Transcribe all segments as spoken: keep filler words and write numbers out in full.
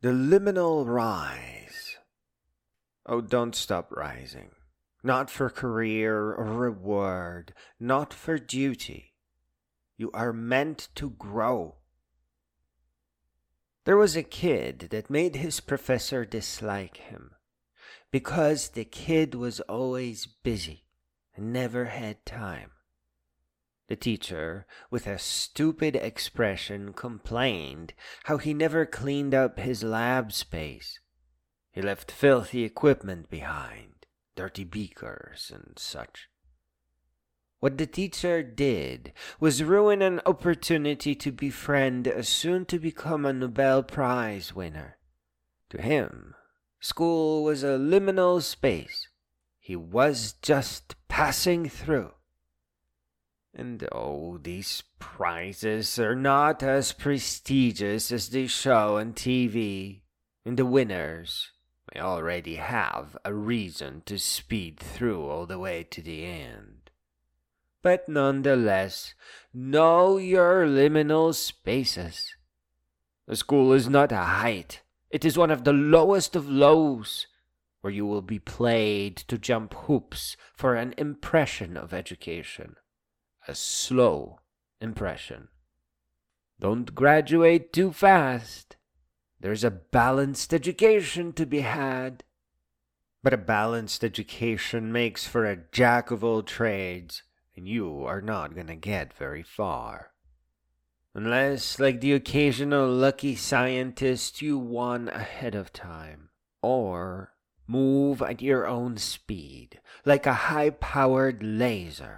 The liminal rise. Oh, don't stop rising. Not for career or reward, not for duty. You are meant to grow. There was a kid that made his professor dislike him because the kid was always busy and never had time. The teacher, with a stupid expression, complained how he never cleaned up his lab space. He left filthy equipment behind, dirty beakers and such. What the teacher did was ruin an opportunity to befriend a soon-to-become a Nobel Prize winner. To him, school was a liminal space. He was just passing through. And oh, these prizes are not as prestigious as they show on T V, and the winners may already have a reason to speed through all the way to the end. But nonetheless, know your liminal spaces. The school is not a height. It is one of the lowest of lows, where you will be played to jump hoops for an impression of education. A slow impression. Don't graduate too fast. There's a balanced education to be had. But a balanced education makes for a jack of all trades, and you are not going to get very far. Unless, like the occasional lucky scientist, you won ahead of time. Or move at your own speed, like a high-powered laser.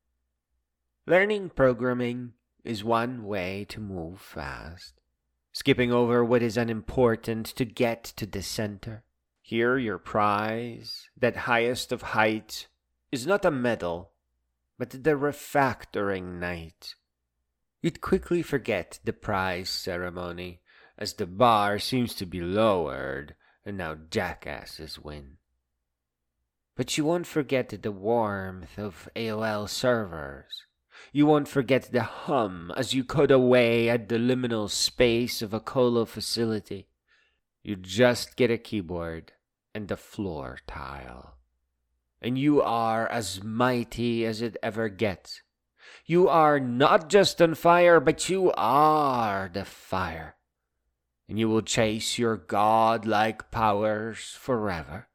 Learning programming is one way to move fast, skipping over what is unimportant to get to the center. Here your prize, that highest of heights, is not a medal, but the refactoring night. You'd quickly forget the prize ceremony, as the bar seems to be lowered, and now jackasses win. But you won't forget the warmth of A O L servers. You won't forget the hum as you code away at the liminal space of a colo facility. You just get a keyboard and a floor tile. And you are as mighty as it ever gets. You are not just on fire, but you are the fire. And you will chase your godlike powers forever.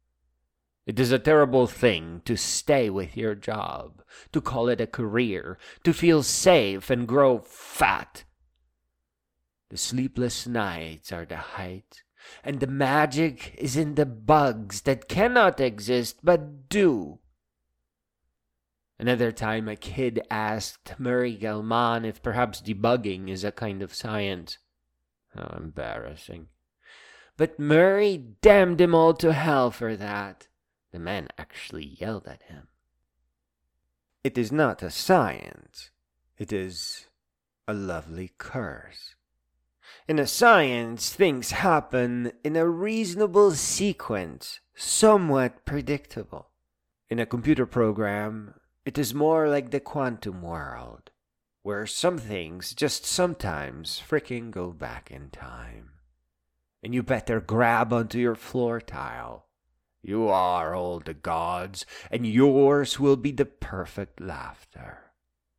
It is a terrible thing to stay with your job, to call it a career, to feel safe and grow fat. The sleepless nights are the height, and the magic is in the bugs that cannot exist but do. Another time a kid asked Murray Gell-Mann if perhaps debugging is a kind of science. How embarrassing. But Murray damned him all to hell for that. The man actually yelled at him. It is not a science. It is a lovely curse. In a science, things happen in a reasonable sequence, somewhat predictable. In a computer program, it is more like the quantum world, where some things just sometimes frickin' go back in time. And you better grab onto your floor tile. You are all the gods, and yours will be the perfect laughter.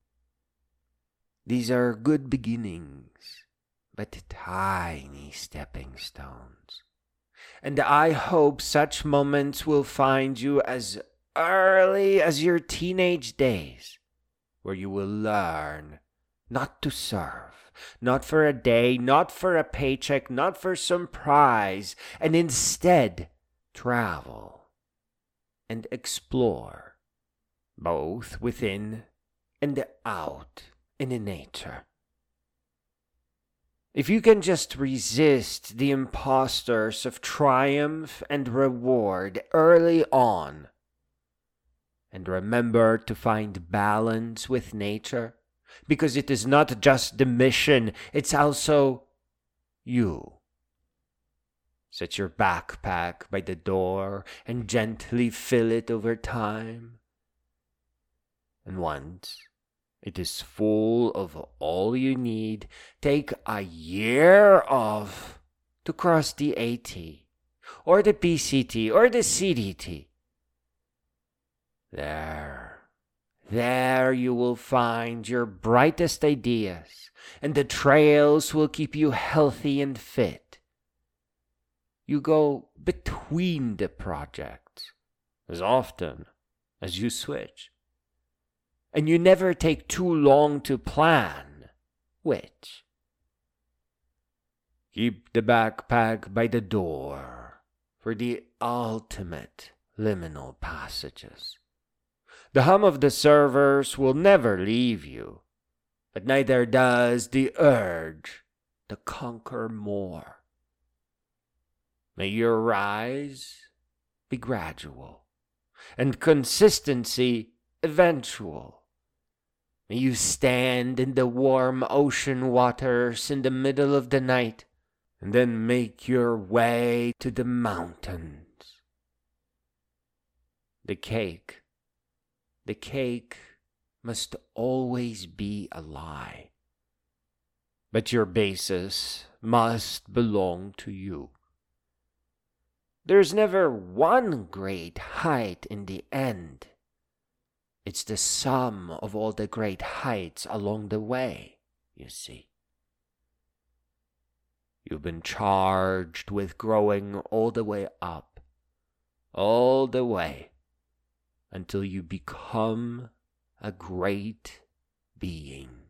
These are good beginnings, but tiny stepping stones. And I hope such moments will find you as early as your teenage days, where you will learn not to serve, not for a day, not for a paycheck, not for some prize, and instead travel and explore, both within and out in nature. If you can just resist the imposters of triumph and reward early on, and remember to find balance with nature, because it is not just the mission, it's also you. Set your backpack by the door and gently fill it over time. And once it is full of all you need, take a year off to cross the AT, or the P C T, or the C D T. There, there you will find your brightest ideas, and the trails will keep you healthy and fit. You go between the projects as often as you switch, and you never take too long to plan which. Keep the backpack by the door for the ultimate liminal passages. The hum of the servers will never leave you, but neither does the urge to conquer more. May your rise be gradual, and consistency eventual. May you stand in the warm ocean waters in the middle of the night, and then make your way to the mountains. The cake, the cake must always be a lie, but your basis must belong to you. There's never one great height in the end. It's the sum of all the great heights along the way, you see. You've been charged with growing all the way up, all the way, until you become a great being.